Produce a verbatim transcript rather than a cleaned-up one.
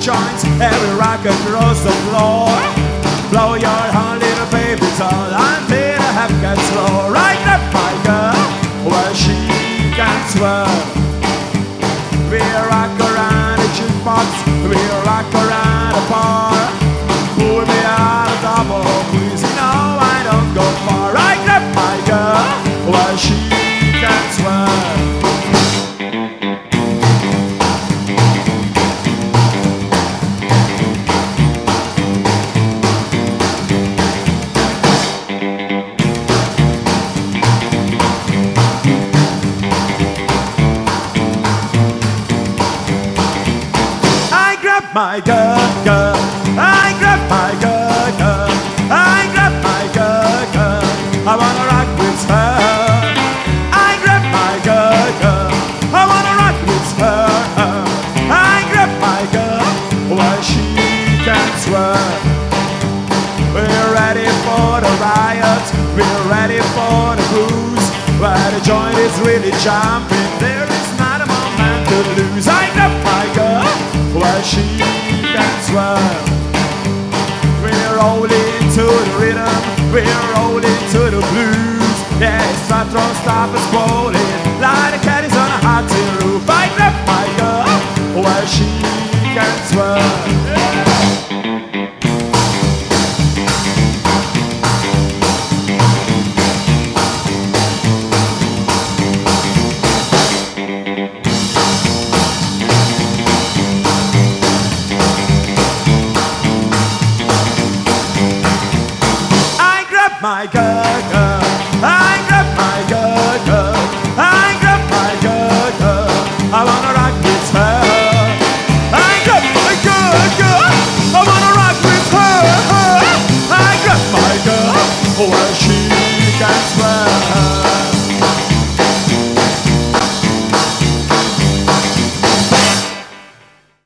joints, every rock across the floor. Blow your horn, little baby doll, until the half gets slow. Right up, my girl, where she can swerve. We rock around the jukebox, we rock around the bar. Pull me out of double, please, you know I don't go far. Right up, my girl, where she can swerve. My girl, girl, I grab my girl, girl, I grab my girl, girl, I wanna rock with her. I grab my girl, girl, I wanna rock with her. I grab my girl, while she can swerve. We're ready for the riot, we're ready for the blues. Where the joint is really jumping, there is not a moment to lose. I grab my girl, while she can swerve. We're rolling to the rhythm, we're rolling to the blues. Yeah, it's not don't stop us rolling like the caddies on a hot tin roof. I grab my girl, while she can swerve. My girl, girl, I grab my girl, girl, I grab my girl, girl, I wanna rock with her. I grab my girl, girl, I wanna rock with her. I grab my girl, oh, well, she